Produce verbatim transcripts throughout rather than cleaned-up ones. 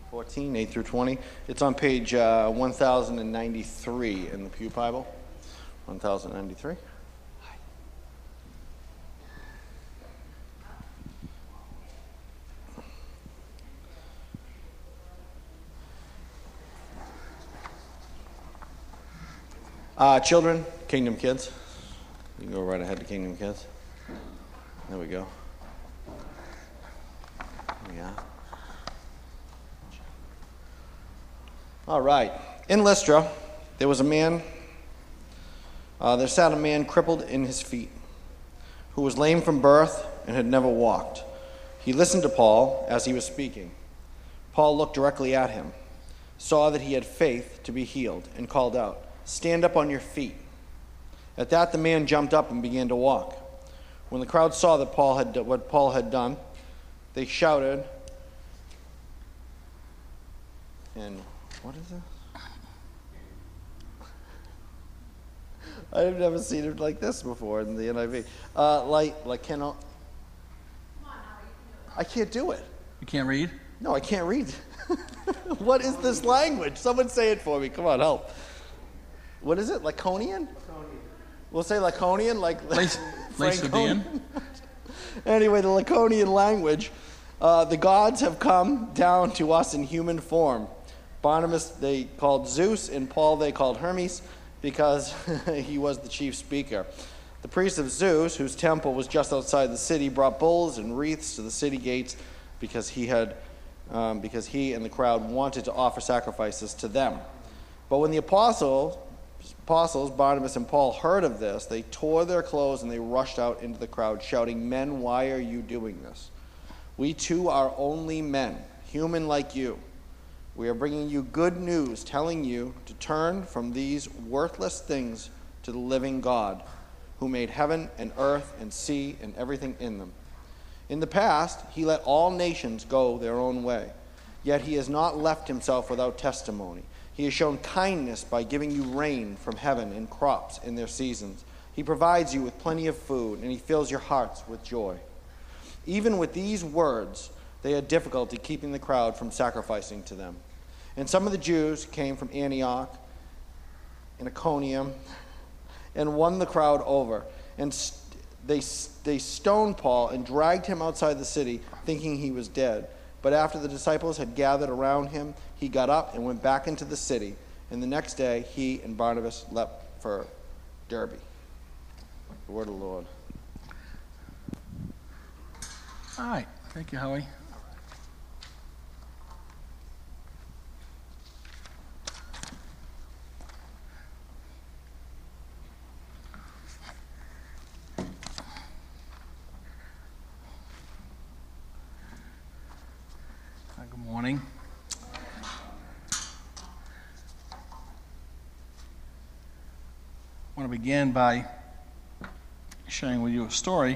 fourteen, eight through twenty. It's on page uh, one thousand ninety-three in the Pew Bible. one thousand ninety-three. Uh, children, Kingdom Kids. You can go right ahead to Kingdom Kids. There we go. Yeah. All right. In Lystra, there was a man, uh, there sat a man crippled in his feet, who was lame from birth and had never walked. He listened to Paul as he was speaking. Paul looked directly at him, saw that he had faith to be healed, and called out, "Stand up on your feet." At that, the man jumped up and began to walk. When the crowd saw that Paul had what Paul had done, they shouted, and what is this? I've never seen it like this before in the N I V. Uh, like, like, can I, I can't do it. You can't read? No, I can't read. What is this language? Someone say it for me. Come on, help. What is it? Laconian? Laconian. We'll say Laconian, like Lacedaemon. Anyway, the Laconian language. Uh, the gods have come down to us in human form. Barnabas they called Zeus, and Paul they called Hermes, because he was the chief speaker. The priest of Zeus, whose temple was just outside the city, brought bulls and wreaths to the city gates because he had, um, because he and the crowd wanted to offer sacrifices to them. But when the apostles, apostles, Barnabas and Paul, heard of this, they tore their clothes and they rushed out into the crowd, shouting, "Men, why are you doing this? We too are only men, human like you. We are bringing you good news, telling you to turn from these worthless things to the living God, who made heaven and earth and sea and everything in them. In the past, he let all nations go their own way, yet he has not left himself without testimony. He has shown kindness by giving you rain from heaven and crops in their seasons. He provides you with plenty of food, and he fills your hearts with joy." Even with these words, they had difficulty keeping the crowd from sacrificing to them. And some of the Jews came from Antioch and Iconium and won the crowd over. And st- they, they stoned Paul and dragged him outside the city, thinking he was dead. But after the disciples had gathered around him, he got up and went back into the city. And the next day, he and Barnabas left for Derbe. The word of the Lord. All right. Thank you, Howie. Good morning. I want to begin by sharing with you a story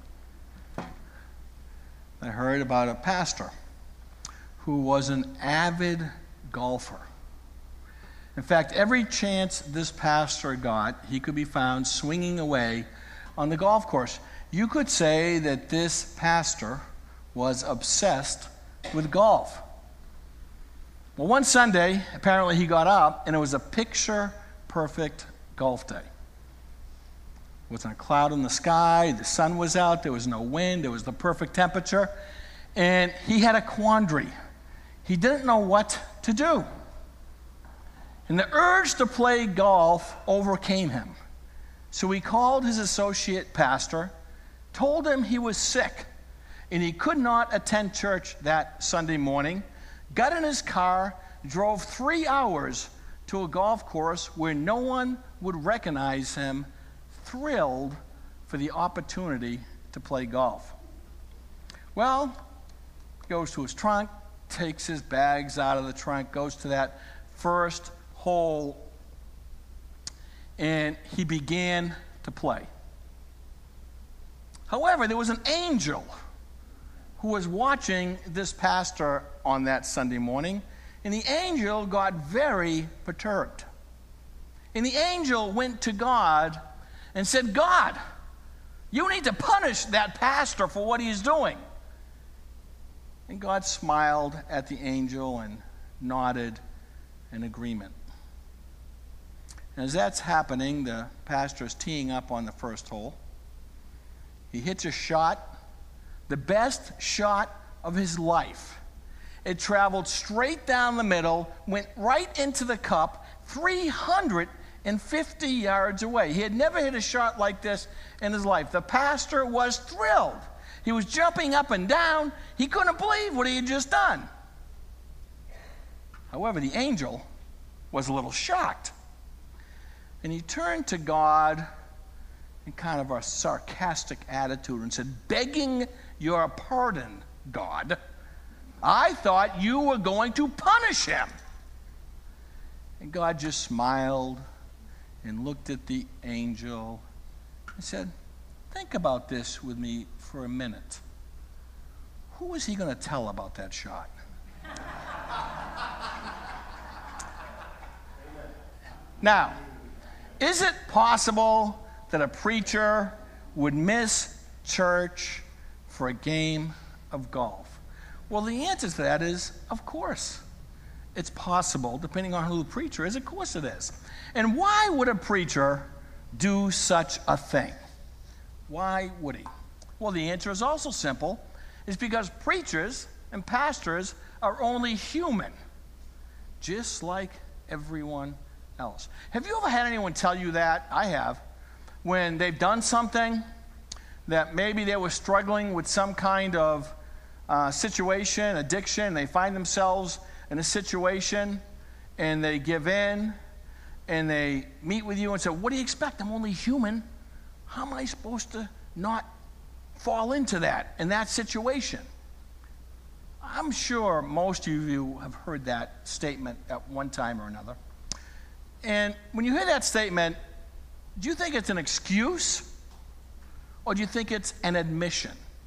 I heard about a pastor who was an avid golfer. In fact, every chance this pastor got, he could be found swinging away on the golf course. You could say that this pastor was obsessed with golf. Well, one Sunday, apparently he got up, and it was a picture-perfect golf day. There wasn't a cloud in the sky, the sun was out, there was no wind, it was the perfect temperature, and he had a quandary. He didn't know what to do. And the urge to play golf overcame him. So he called his associate pastor, told him he was sick, and he could not attend church that Sunday morning, got in his car, drove three hours to a golf course where no one would recognize him, thrilled for the opportunity to play golf. Well, goes to his trunk, takes his bags out of the trunk, goes to that first hole, and he began to play. However, there was an angel who was watching this pastor on that Sunday morning, and the angel got very perturbed. And the angel went to God and said, "God, you need to punish that pastor for what he's doing." And God smiled at the angel and nodded in agreement. And as that's happening, the pastor is teeing up on the first hole. He hits a shot, the best shot of his life. It traveled straight down the middle, went right into the cup, three hundred fifty yards away. He had never hit a shot like this in his life. The pastor was thrilled. He was jumping up and down. He couldn't believe what he had just done. However, the angel was a little shocked. And he turned to God in kind of a sarcastic attitude and said, "Begging your pardon, God, I thought you were going to punish him." And God just smiled and looked at the angel and said, "Think about this with me for a minute. Who is he going to tell about that shot?" Now, is it possible that a preacher would miss church for a game of golf? Well, the answer to that is, of course. It's possible, depending on who the preacher is. Of course it is. And why would a preacher do such a thing? Why would he? Well, the answer is also simple. It's because preachers and pastors are only human, just like everyone else. Have you ever had anyone tell you that? I have. When they've done something that maybe they were struggling with some kind of uh, situation, addiction, they find themselves in a situation and they give in and they meet with you and say, "What do you expect? I'm only human. How am I supposed to not fall into that, in that situation?" I'm sure most of you have heard that statement at one time or another. And when you hear that statement, do you think it's an excuse or do you think it's an admission?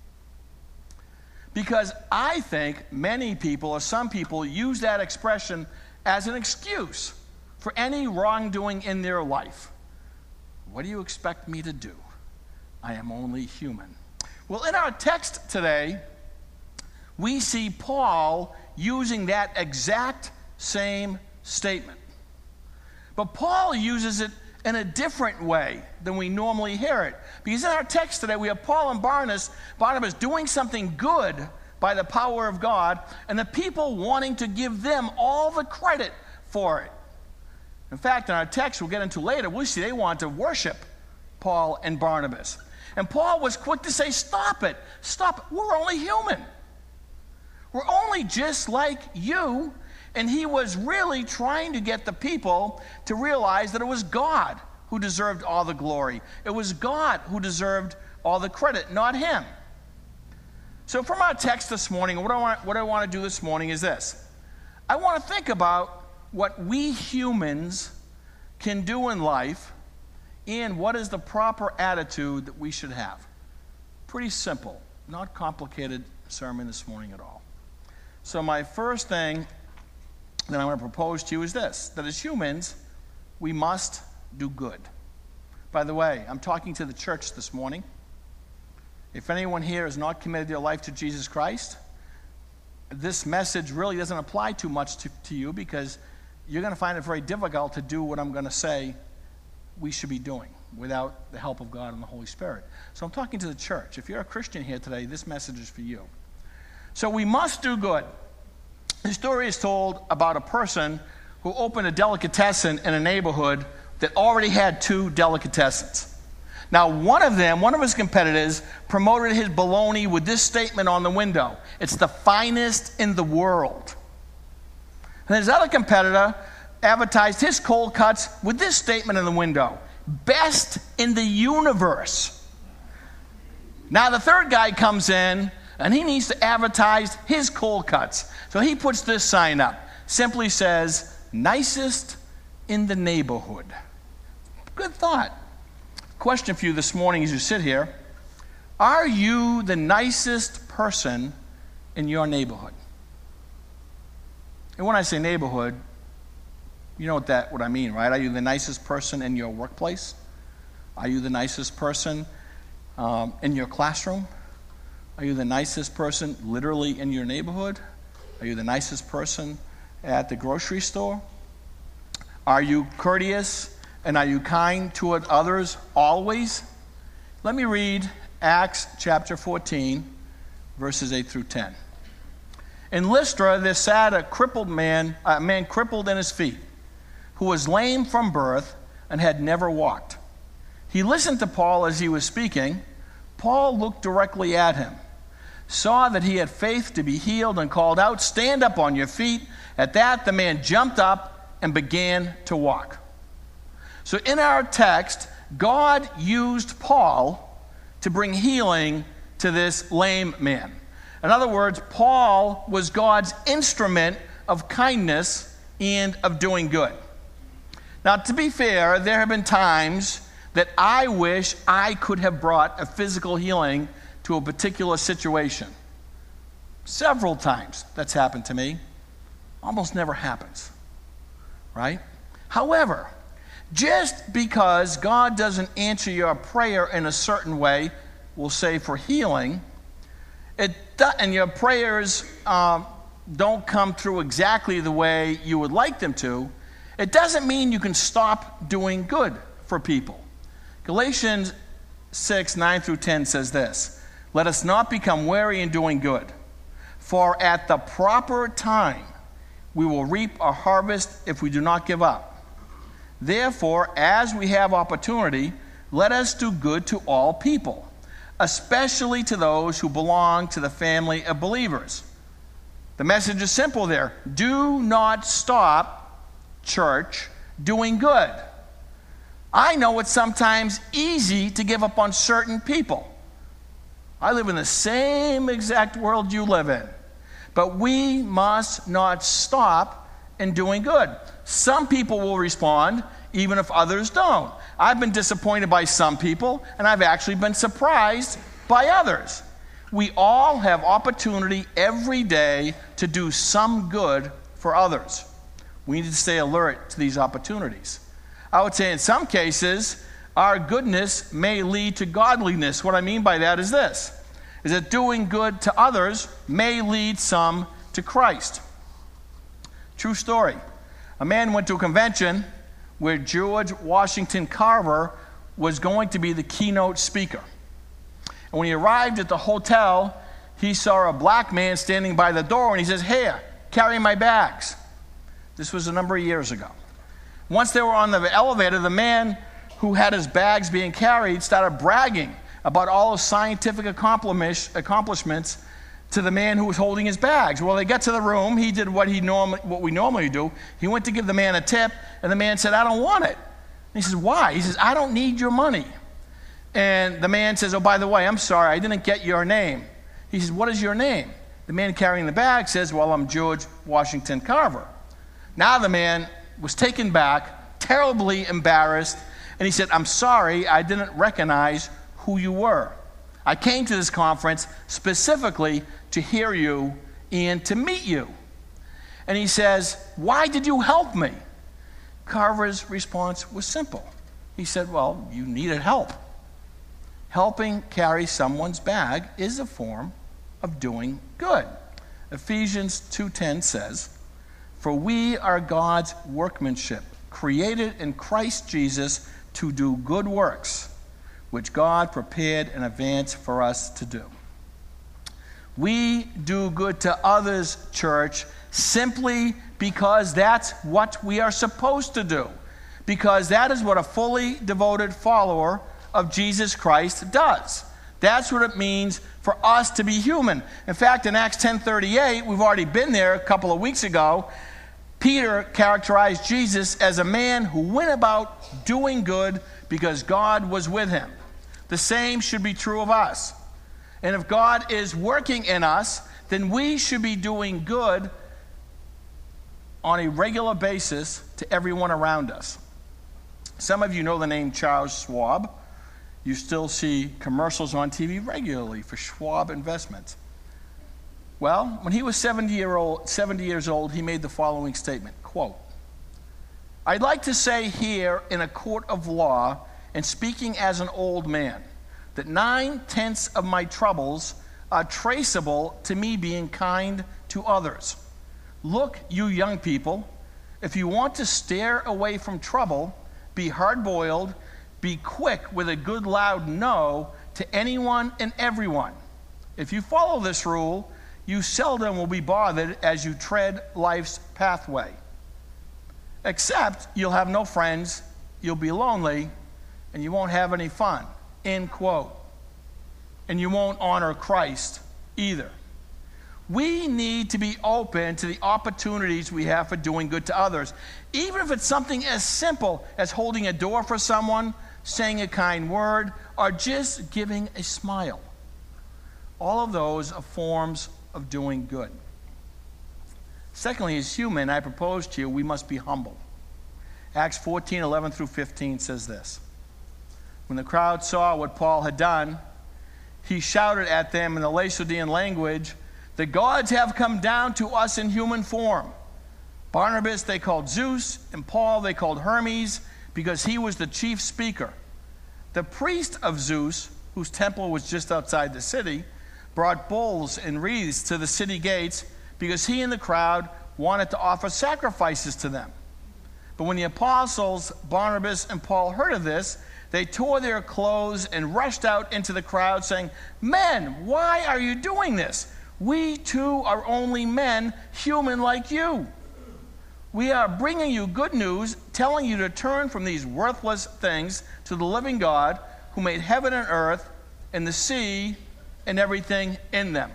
Because I think many people or some people use that expression as an excuse for any wrongdoing in their life. What do you expect me to do? I am only human. Well, in our text today, we see Paul using that exact same statement. But Paul uses it in a different way than we normally hear it. Because in our text today, we have Paul and Barnabas, Barnabas doing something good by the power of God, and the people wanting to give them all the credit for it. In fact, in our text we'll get into later, we'll see they want to worship Paul and Barnabas. And Paul was quick to say, "Stop it, stop it. We're only human. We're only just like you." And he was really trying to get the people to realize that it was God who deserved all the glory. It was God who deserved all the credit, not him. So from our text this morning, what I want, what I want to do this morning is this. I want to think about what we humans can do in life and what is the proper attitude that we should have. Pretty simple, not complicated sermon this morning at all. So my first thing that I'm going to propose to you is this, that as humans, we must do good. By the way, I'm talking to the church this morning. If anyone here has not committed their life to Jesus Christ, this message really doesn't apply too much to, to you because you're going to find it very difficult to do what I'm going to say we should be doing without the help of God and the Holy Spirit. So I'm talking to the church. If you're a Christian here today, this message is for you. So we must do good. The story is told about a person who opened a delicatessen in a neighborhood that already had two delicatessens. Now, one of them, one of his competitors, promoted his bologna with this statement on the window: "It's the finest in the world." And his other competitor advertised his cold cuts with this statement in the window: "Best in the universe." Now, the third guy comes in, and he needs to advertise his cold cuts. So he puts this sign up. Simply says, "Nicest in the neighborhood." Good thought. Question for you this morning as you sit here: are you the nicest person in your neighborhood? And when I say neighborhood, you know what that what I mean, right? Are you the nicest person in your workplace? Are you the nicest person um, in your classroom? Are you the nicest person literally in your neighborhood? Are you the nicest person at the grocery store? Are you courteous and are you kind toward others always? Let me read Acts chapter fourteen, verses eight through ten. In Lystra there sat a crippled man, a man crippled in his feet, who was lame from birth and had never walked. He listened to Paul as he was speaking. Paul looked directly at him, saw that he had faith to be healed, and called out, "Stand up on your feet." At that, the man jumped up and began to walk. So in our text, God used Paul to bring healing to this lame man. In other words, Paul was God's instrument of kindness and of doing good. Now, to be fair, there have been times that I wish I could have brought a physical healing to a particular situation. Several times that's happened to me. Almost never happens, right? However, just because God doesn't answer your prayer in a certain way, we'll say for healing, it do, and your prayers um, don't come through exactly the way you would like them to, it doesn't mean you can stop doing good for people. Galatians six, nine through ten says this: "Let us not become weary in doing good, for at the proper time we will reap a harvest if we do not give up. Therefore, as we have opportunity, let us do good to all people, especially to those who belong to the family of believers." The message is simple there. Do not stop, church, doing good. I know it's sometimes easy to give up on certain people. I live in the same exact world you live in. But we must not stop in doing good. Some people will respond, even if others don't. I've been disappointed by some people, and I've actually been surprised by others. We all have opportunity every day to do some good for others. We need to stay alert to these opportunities. I would say in some cases, our goodness may lead to godliness. What I mean by that is this, is that doing good to others may lead some to Christ. True story. A man went to a convention where George Washington Carver was going to be the keynote speaker. And when he arrived at the hotel, he saw a black man standing by the door, and he says, "Here, carry my bags." This was a number of years ago. Once they were on the elevator, the man who had his bags being carried started bragging about all his scientific accomplishments to the man who was holding his bags. Well, they got to the room. He did what he normally, what we normally do. He went to give the man a tip, and the man said, "I don't want it." And he says, "Why?" He says, "I don't need your money." And the man says, "Oh, by the way, I'm sorry, I didn't get your name." He says, "What is your name?" The man carrying the bag says, "Well, I'm George Washington Carver." Now the man was taken back, terribly embarrassed, and he said, "I'm sorry, I didn't recognize who you were. I came to this conference specifically to hear you and to meet you." And he says, "Why did you help me?" Carver's response was simple. He said, "Well, you needed help." Helping carry someone's bag is a form of doing good. Ephesians two ten says, "For we are God's workmanship, created in Christ Jesus to do good works, which God prepared in advance for us to do." We do good to others, church, simply because that's what we are supposed to do, because that is what a fully devoted follower of Jesus Christ does. That's what it means for us to be human. In fact, in Acts ten thirty-eight, we've already been there a couple of weeks ago, Peter characterized Jesus as a man who went about doing good because God was with him. The same should be true of us. And if God is working in us, then we should be doing good on a regular basis to everyone around us. Some of you know the name Charles Schwab. You still see commercials on T V regularly for Schwab Investments. Well, when he was seventy years old, he made the following statement, quote, "I'd like to say here in a court of law, and speaking as an old man, that nine-tenths of my troubles are traceable to me being kind to others. Look, you young people, if you want to steer away from trouble, be hard-boiled, be quick with a good loud no to anyone and everyone. If you follow this rule, you seldom will be bothered as you tread life's pathway. Except you'll have no friends, you'll be lonely, and you won't have any fun. End quote. And you won't honor Christ either. We need to be open to the opportunities we have for doing good to others, even if it's something as simple as holding a door for someone, saying a kind word, or just giving a smile. All of those are forms of doing good. Secondly, as human, I propose to you, we must be humble. Acts fourteen, eleven through fifteen says this. When the crowd saw what Paul had done, he shouted at them in the Laodicean language, "The gods have come down to us in human form." Barnabas they called Zeus, and Paul they called Hermes, because he was the chief speaker. The priest of Zeus, whose temple was just outside the city, brought bulls and wreaths to the city gates because he and the crowd wanted to offer sacrifices to them. But when the apostles, Barnabas and Paul, heard of this, they tore their clothes and rushed out into the crowd saying, "Men, why are you doing this? We too are only men, human like you. We are bringing you good news, telling you to turn from these worthless things to the living God who made heaven and earth and the sea and everything in them."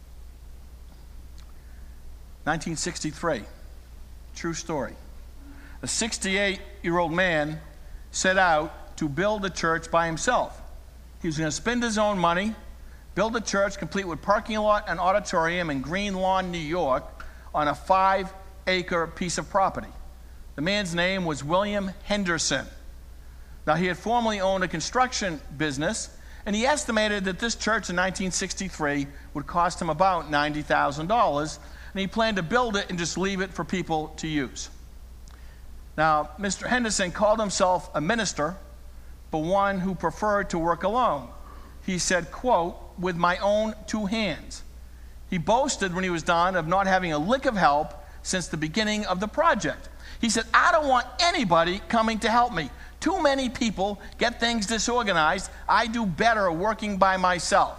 nineteen sixty-three, true story. A sixty-eight-year-old man set out to build a church by himself. He was going to spend his own money, build a church complete with parking lot and auditorium in Green Lawn, New York, on a five-acre piece of property. The man's name was William Henderson. Now, he had formerly owned a construction business, and he estimated that this church in nineteen sixty-three would cost him about ninety thousand dollars, and he planned to build it and just leave it for people to use. Now, Mister Henderson called himself a minister, but one who preferred to work alone. He said, quote, "with my own two hands." He boasted when he was done of not having a lick of help since the beginning of the project. He said, "I don't want anybody coming to help me. Too many people get things disorganized. I do better working by myself."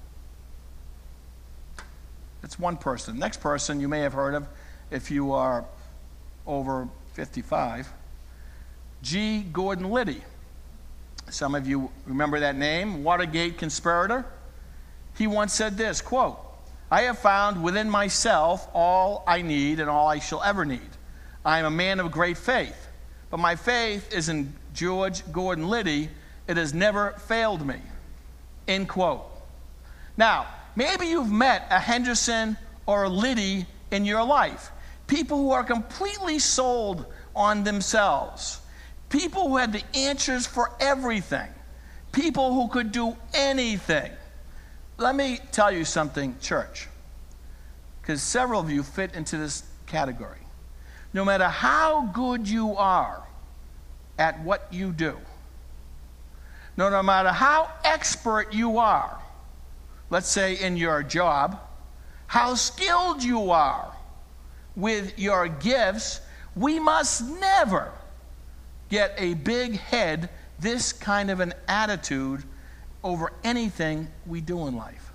That's one person. Next person you may have heard of if you are over fifty-five. G. Gordon Liddy. Some of you remember that name, Watergate conspirator. He once said this, quote, "I have found within myself all I need and all I shall ever need. I am a man of great faith, but my faith is in George Gordon Liddy. It has never failed me." End quote. Now, maybe you've met a Henderson or a Liddy in your life. People who are completely sold on themselves. People who had the answers for everything. People who could do anything. Let me tell you something, church, because several of you fit into this category. No matter how good you are at what you do, no, no matter how expert you are, let's say in your job, how skilled you are with your gifts, we must never get a big head, this kind of an attitude over anything we do in life.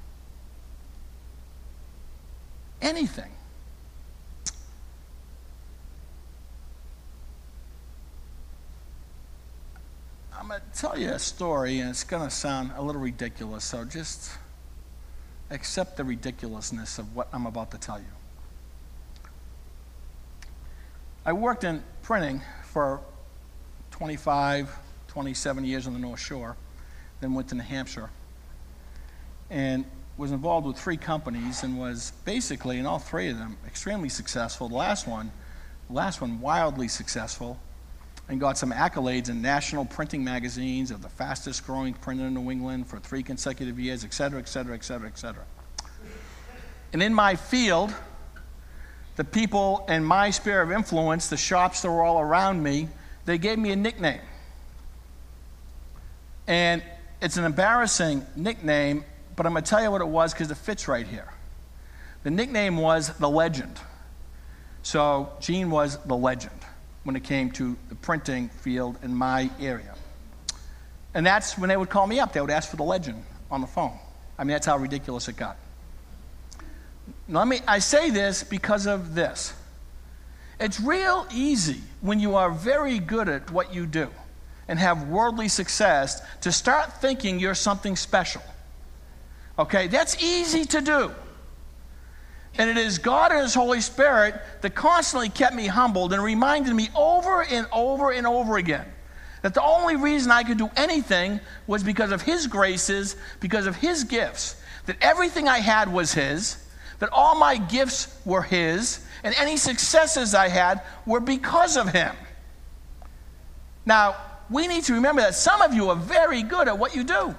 Anything. I'm going to tell you a story, and it's going to sound a little ridiculous, so just accept the ridiculousness of what I'm about to tell you. I worked in printing for twenty-five, twenty-seven years on the North Shore, then went to New Hampshire, and was involved with three companies and was basically, in all three of them, extremely successful. The last one, the last one wildly successful, and got some accolades in national printing magazines of the fastest growing printer in New England for three consecutive years, et cetera, et cetera, et cetera, et cetera. And in my field, the people in my sphere of influence, the shops that were all around me, they gave me a nickname. And it's an embarrassing nickname, but I'm going to tell you what it was because it fits right here. The nickname was the Legend. So Gene was the legend when it came to the printing field in my area. And that's when they would call me up. They would ask for the Legend on the phone. I mean, that's how ridiculous it got. Now, let me, I say this because of this. It's real easy when you are very good at what you do and have worldly success to start thinking you're something special. Okay, that's easy to do. And it is God and His Holy Spirit that constantly kept me humbled and reminded me over and over and over again that the only reason I could do anything was because of His graces, because of His gifts, that everything I had was His, that all my gifts were His, and any successes I had were because of Him. Now, we need to remember that some of you are very good at what you do.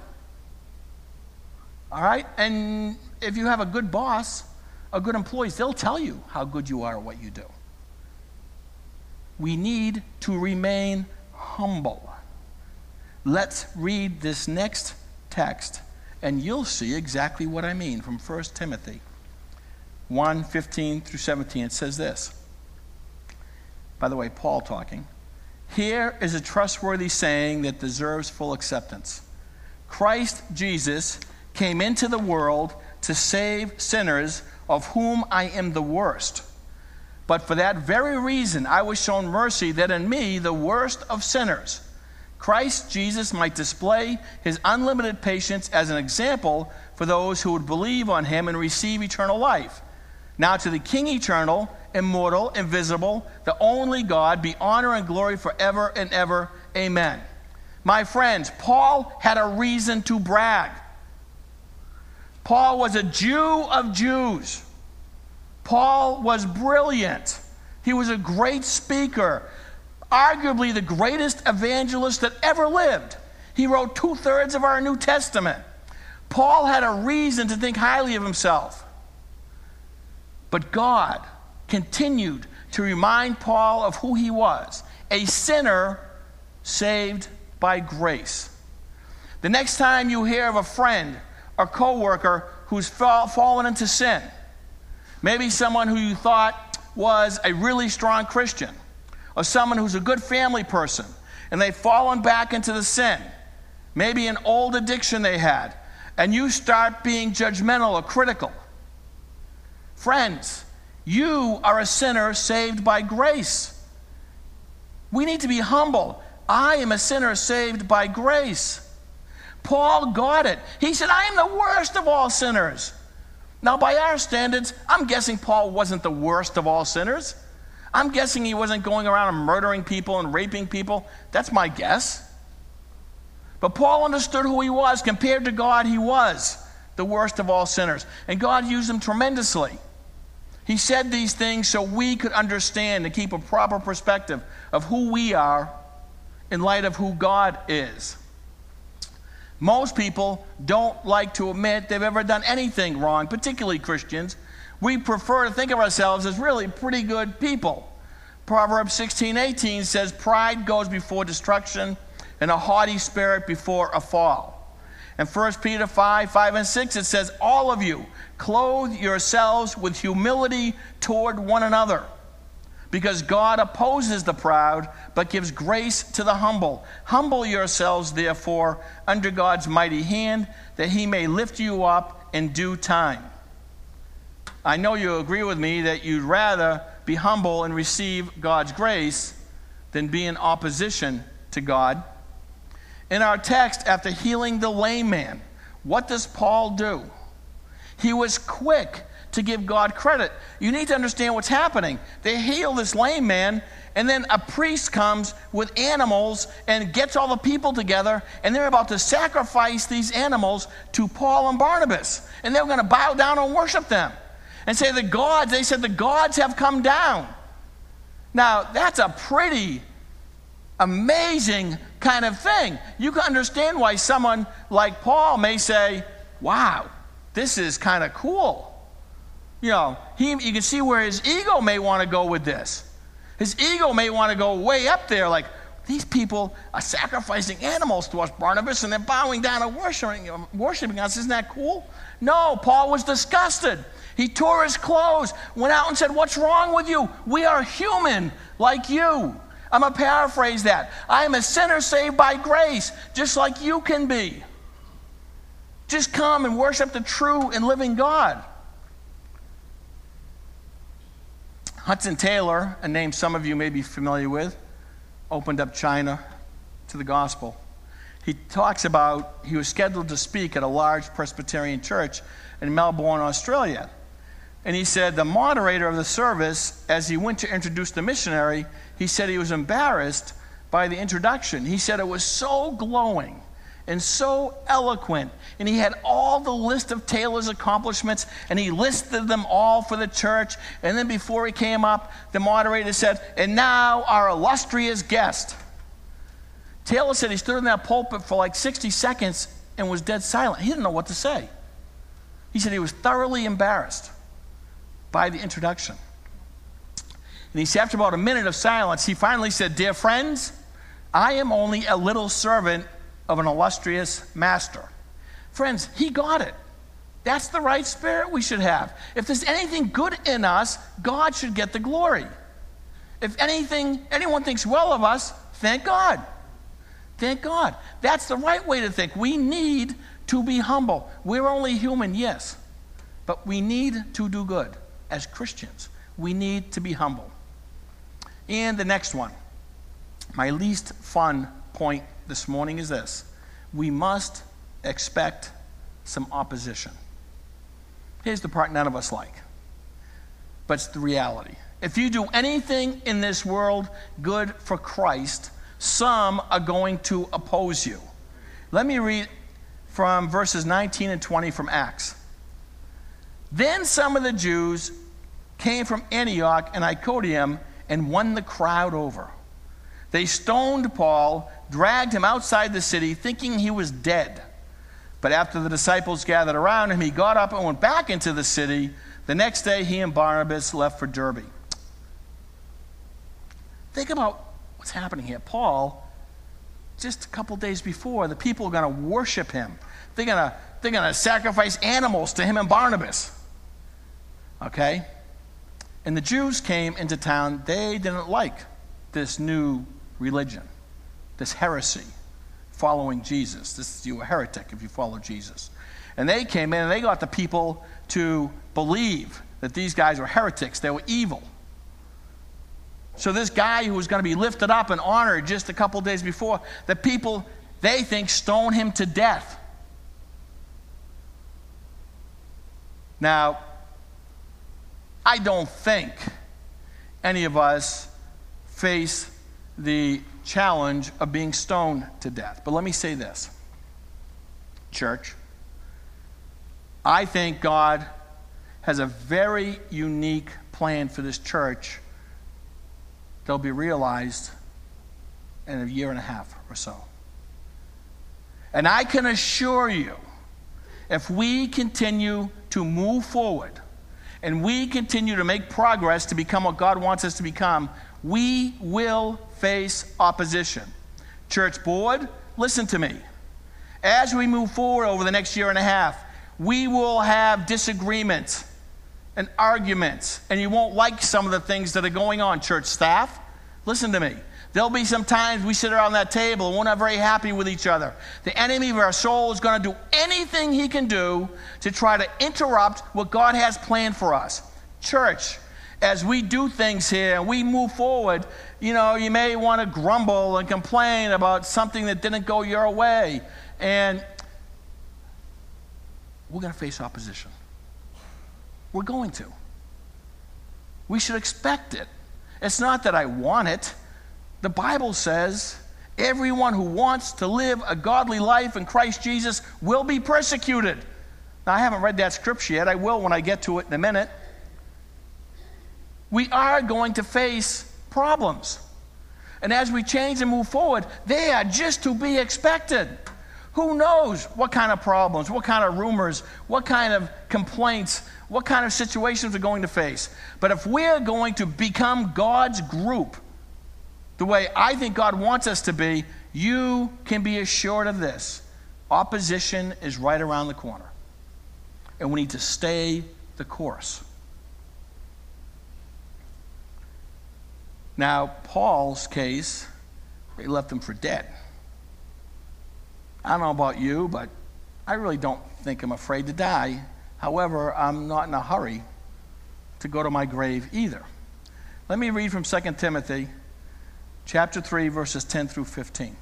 All right? And if you have a good boss, a good employees, they'll tell you how good you are at what you do. We need to remain humble. Let's read this next text, and you'll see exactly what I mean from First Timothy one, fifteen through seventeen. It says this. By the way, Paul talking. Here is a trustworthy saying that deserves full acceptance. Christ Jesus came into the world to save sinners, of whom I am the worst. But for that very reason I was shown mercy, that in me, the worst of sinners, Christ Jesus might display His unlimited patience as an example for those who would believe on Him and receive eternal life. Now to the King eternal, immortal, invisible, the only God, be honor and glory forever and ever. Amen. My friends, Paul had a reason to brag. Paul was a Jew of Jews. Paul was brilliant. He was a great speaker, arguably the greatest evangelist that ever lived. He wrote two-thirds of our New Testament. Paul had a reason to think highly of himself. But God continued to remind Paul of who he was, a sinner saved by grace. The next time you hear of a friend or coworker who's fall, fallen into sin, maybe someone who you thought was a really strong Christian, or someone who's a good family person, and they've fallen back into the sin, maybe an old addiction they had, and you start being judgmental or critical. Friends, you are a sinner saved by grace. We need to be humble. I am a sinner saved by grace. Paul got it. He said, I am the worst of all sinners. Now, by our standards, I'm guessing Paul wasn't the worst of all sinners. I'm guessing he wasn't going around and murdering people and raping people. That's my guess. But Paul understood who he was. Compared to God, he was the worst of all sinners. And God used him tremendously. He said these things so we could understand and keep a proper perspective of who we are in light of who God is. Most people don't like to admit they've ever done anything wrong, particularly Christians. We prefer to think of ourselves as really pretty good people. Proverbs sixteen eighteen says, pride goes before destruction, and a haughty spirit before a fall. And First Peter five, five and six, it says, all of you, clothe yourselves with humility toward one another, because God opposes the proud, but gives grace to the humble. Humble yourselves, therefore, under God's mighty hand, that He may lift you up in due time. I know you agree with me that you'd rather be humble and receive God's grace than be in opposition to God. In our text, after healing the lame man, what does Paul do? He was quick to give God credit. You need to understand what's happening. They heal this lame man, and then a priest comes with animals and gets all the people together, and they're about to sacrifice these animals to Paul and Barnabas. And they're going to bow down and worship them and say the gods, they said the gods have come down. Now, that's a pretty amazing kind of thing. You can understand why someone like Paul may say, wow, this is kind of cool. You know, he, you can see where his ego may want to go with this. His ego may want to go way up there, like, these people are sacrificing animals to us, Barnabas, and they're bowing down and worshiping, worshiping us. Isn't that cool? No, Paul was disgusted. He tore his clothes, went out and said, what's wrong with you? We are human like you. I'm going to paraphrase that. I am a sinner saved by grace, just like you can be. Just come and worship the true and living God. Hudson Taylor, a name some of you may be familiar with, opened up China to the gospel. He talks about, he was scheduled to speak at a large Presbyterian church in Melbourne, Australia. And he said the moderator of the service, as he went to introduce the missionary, he said he was embarrassed by the introduction. He said it was so glowing and so eloquent, and he had all the list of Taylor's accomplishments, and he listed them all for the church. And then before he came up, the moderator said, and now our illustrious guest. Taylor said he stood in that pulpit for like sixty seconds and was dead silent. He didn't know what to say. He said he was thoroughly embarrassed by the introduction. And he said after about a minute of silence, he finally said, dear friends, I am only a little servant of an illustrious master. Friends, he got it. That's the right spirit we should have. If there's anything good in us, God should get the glory. If anything, anyone thinks well of us, thank God. Thank God. That's the right way to think. We need to be humble. We're only human, yes, but we need to do good as Christians. We need to be humble. And the next one, my least fun point this morning is this. We must expect some opposition. Here's the part none of us like, but it's the reality. If you do anything in this world good for Christ, some are going to oppose you. Let me read from verses nineteen and twenty from Acts. Then some of the Jews came from Antioch and Iconium and won the crowd over. They stoned Paul, dragged him outside the city, thinking he was dead. But after the disciples gathered around him, he got up and went back into the city. The next day, he and Barnabas left for Derbe. Think about what's happening here. Paul, just a couple days before, the people are going to worship him. They're going to, they're going to sacrifice animals to him and Barnabas. Okay? And the Jews came into town. They didn't like this new religion, this heresy, following Jesus. This, you're a heretic if you follow Jesus. And they came in and they got the people to believe that these guys were heretics. They were evil. So this guy who was going to be lifted up and honored just a couple days before, the people, they think, stone him to death. Now, I don't think any of us face the challenge of being stoned to death. But let me say this, church. I think God has a very unique plan for this church that'll be realized in a year and a half or so. And I can assure you, if we continue to move forward and we continue to make progress to become what God wants us to become, we will face opposition. Church board, listen to me. As we move forward over the next year and a half, we will have disagreements and arguments, and you won't like some of the things that are going on. Church staff, listen to me. There'll be some times we sit around that table and we're not very happy with each other. The enemy of our soul is going to do anything he can do to try to interrupt what God has planned for us. Church, as we do things here and we move forward, you know, you may want to grumble and complain about something that didn't go your way. And we're going to face opposition. We're going to. We should expect it. It's not that I want it. The Bible says everyone who wants to live a godly life in Christ Jesus will be persecuted. Now, I haven't read that scripture yet. I will when I get to it in a minute. We are going to face problems. And as we change and move forward, they are just to be expected. Who knows what kind of problems, what kind of rumors, what kind of complaints, what kind of situations we're going to face. But if we're going to become God's group, the way I think God wants us to be, you can be assured of this. Opposition is right around the corner. And we need to stay the course. Now, Paul's case, they left him for dead. I don't know about you, but I really don't think I'm afraid to die. However, I'm not in a hurry to go to my grave either. Let me read from Second Timothy chapter three, verses ten through fifteen.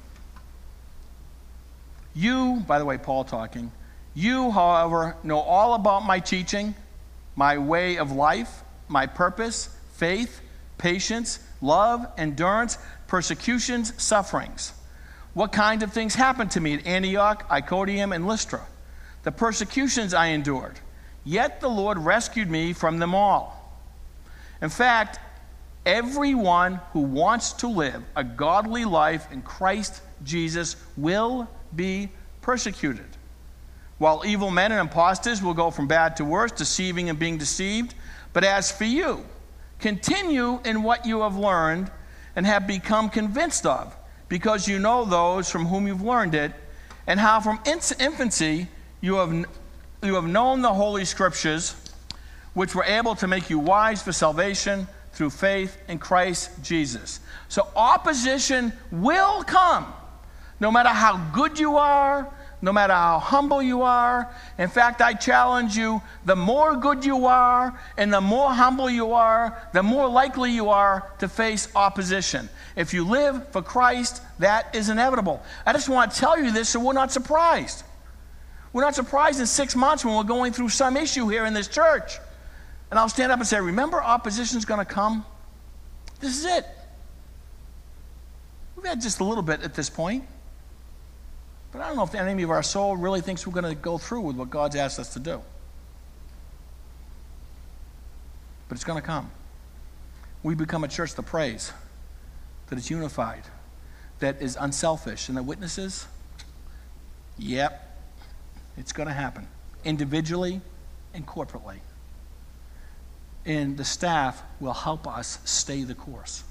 You, by the way, Paul talking, you, however, know all about my teaching, my way of life, my purpose, faith, patience, love, endurance, persecutions, sufferings. What kind of things happened to me at Antioch, Iconium, and Lystra? The persecutions I endured. Yet the Lord rescued me from them all. In fact, everyone who wants to live a godly life in Christ Jesus will be persecuted. While evil men and impostors will go from bad to worse, deceiving and being deceived. But as for you, continue in what you have learned and have become convinced of, because you know those from whom you've learned it, and how from infancy you have, you have known the Holy Scriptures, which were able to make you wise for salvation through faith in Christ Jesus. So opposition will come, no matter how good you are, no matter how humble you are. In fact, I challenge you, the more good you are and the more humble you are, the more likely you are to face opposition. If you live for Christ, that is inevitable. I just want to tell you this so we're not surprised. We're not surprised in six months when we're going through some issue here in this church. And I'll stand up and say, remember, opposition's going to come? This is it. We've had just a little bit at this point. But I don't know if the enemy of our soul really thinks we're going to go through with what God's asked us to do. But it's going to come. We become a church that prays, that is unified, that is unselfish. And the witnesses, yep, it's going to happen. Individually and corporately. And the staff will help us stay the course.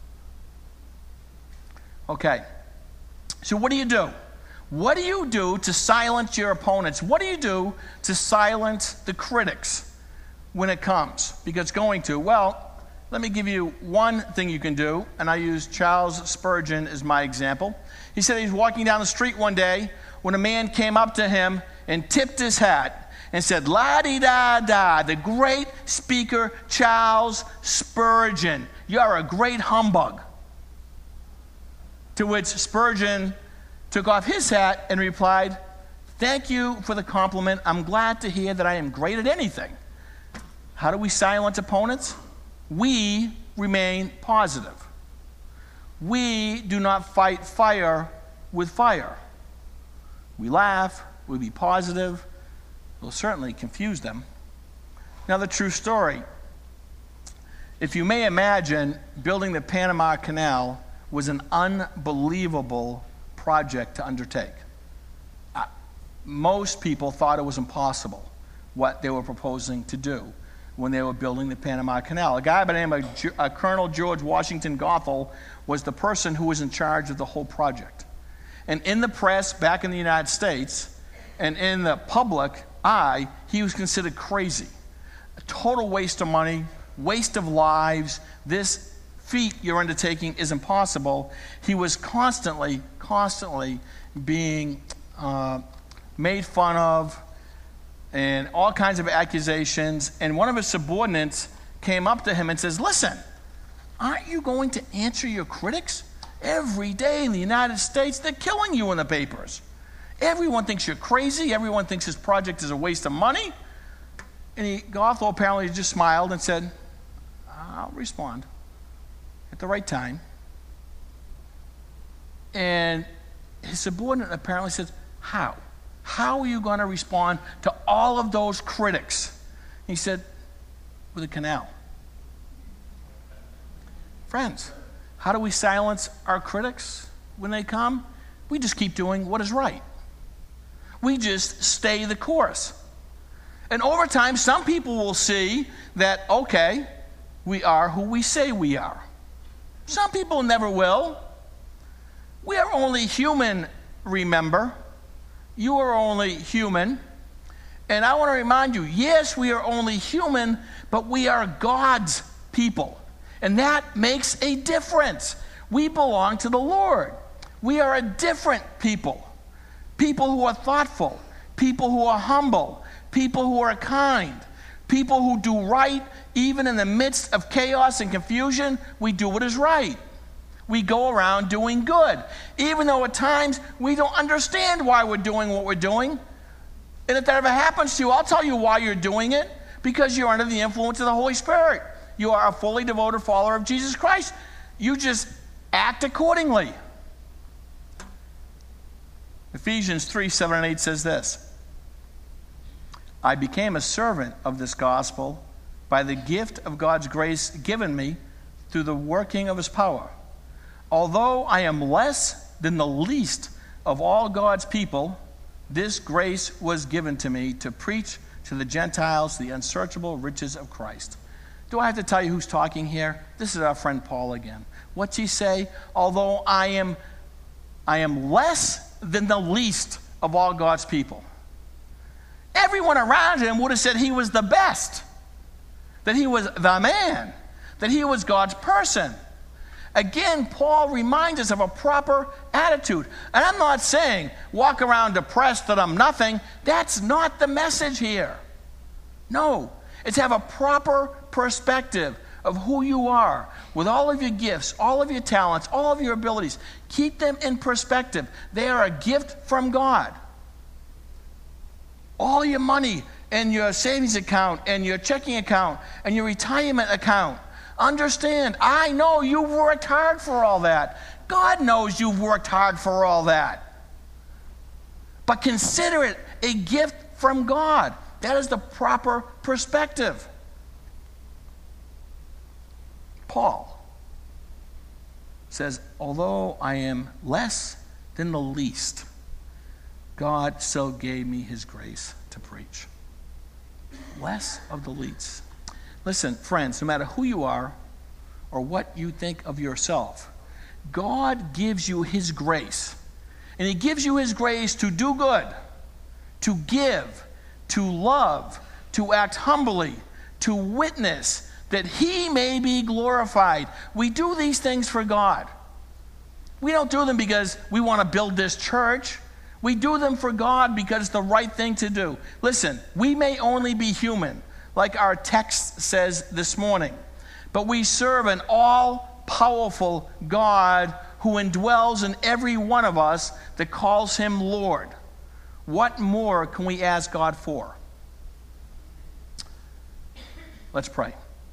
Okay, so what do you do? What do you do to silence your opponents? What do you do to silence the critics when it comes? Because it's going to. Well, let me give you one thing you can do, and I use Charles Spurgeon as my example. He said he was walking down the street one day when a man came up to him and tipped his hat and said, la-di-da-da, the great speaker Charles Spurgeon, you're a great humbug. To which Spurgeon took off his hat and replied, thank you for the compliment. I'm glad to hear that I am great at anything. How do we silence opponents? We remain positive. We do not fight fire with fire. We laugh, we be positive. We'll certainly confuse them. Now, the true story. If you may imagine, building the Panama Canal was an unbelievable project to undertake. Uh, most people thought it was impossible what they were proposing to do when they were building the Panama Canal. A guy by the name of G- uh, Colonel George Washington Goethel was the person who was in charge of the whole project. And in the press back in the United States and in the public eye, he was considered crazy. A total waste of money, waste of lives. This feat you're undertaking is impossible. He was constantly, constantly being uh, made fun of and all kinds of accusations. And one of his subordinates came up to him and says, listen, aren't you going to answer your critics? Every day in the United States, they're killing you in the papers. Everyone thinks you're crazy. Everyone thinks this project is a waste of money. And he, Goethel apparently just smiled and said, I'll respond at the right time. And his subordinate apparently says, how? How are you going to respond to all of those critics? He said, with a canal. Friends, how do we silence our critics when they come? We just keep doing what is right. We just stay the course. And over time, some people will see that, okay, we are who we say we are. Some people never will. We are only human, remember. You are only human. And I want to remind you, yes, we are only human, but we are God's people. And that makes a difference. We belong to the Lord. We are a different people. People who are thoughtful, people who are humble, people who are kind, people who do right even in the midst of chaos and confusion. We do what is right. We go around doing good, even though at times we don't understand why we're doing what we're doing. And if that ever happens to you, I'll tell you why you're doing it. Because you're under the influence of the Holy Spirit. You are a fully devoted follower of Jesus Christ. You just act accordingly. Ephesians three, seven, and eight says this. I became a servant of this gospel by the gift of God's grace given me through the working of his power. Although I am less than the least of all God's people, this grace was given to me to preach to the Gentiles the unsearchable riches of Christ. Do I have to tell you who's talking here? This is our friend Paul again. What's he say? Although I am, I am less than the least of all God's people. Everyone around him would have said he was the best, that he was the man, that he was God's person. Again, Paul reminds us of a proper attitude. And I'm not saying walk around depressed that I'm nothing. That's not the message here. No, it's have a proper perspective of who you are with all of your gifts, all of your talents, all of your abilities. Keep them in perspective. They are a gift from God. All your money and your savings account and your checking account and your retirement account. Understand, I know you've worked hard for all that. God knows you've worked hard for all that. But consider it a gift from God. That is the proper perspective. Paul says, although I am less than the least, God so gave me his grace to preach. Less of the least. Listen, friends, no matter who you are or what you think of yourself, God gives you his grace. And he gives you his grace to do good, to give, to love, to act humbly, to witness, that he may be glorified. We do these things for God. We don't do them because we want to build this church. We do them for God because it's the right thing to do. Listen, we may only be human, like our text says this morning. But we serve an all-powerful God who indwells in every one of us that calls him Lord. What more can we ask God for? Let's pray.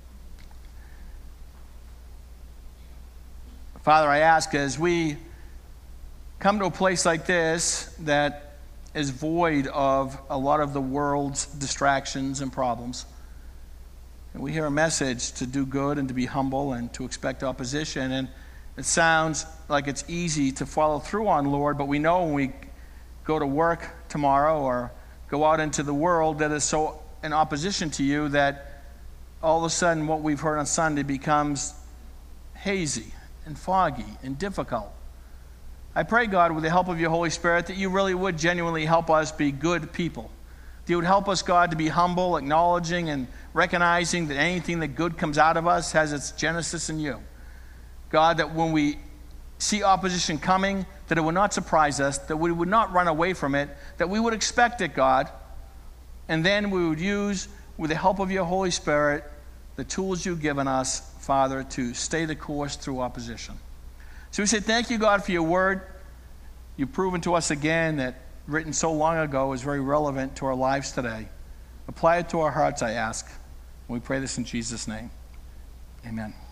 Father, I ask as we come to a place like this that is void of a lot of the world's distractions and problems, and we hear a message to do good and to be humble and to expect opposition. And it sounds like it's easy to follow through on, Lord, but we know when we go to work tomorrow or go out into the world that is so in opposition to you that all of a sudden what we've heard on Sunday becomes hazy and foggy and difficult. I pray, God, with the help of your Holy Spirit, that you really would genuinely help us be good people. That you would help us, God, to be humble, acknowledging and recognizing that anything that good comes out of us has its genesis in you. God, that when we see opposition coming, that it would not surprise us, that we would not run away from it, that we would expect it, God, and then we would use, with the help of your Holy Spirit, the tools you've given us, Father, to stay the course through opposition. So we say thank you, God, for your word. You've proven to us again that written so long ago is very relevant to our lives today. Apply it to our hearts, I ask. And we pray this in Jesus' name. Amen.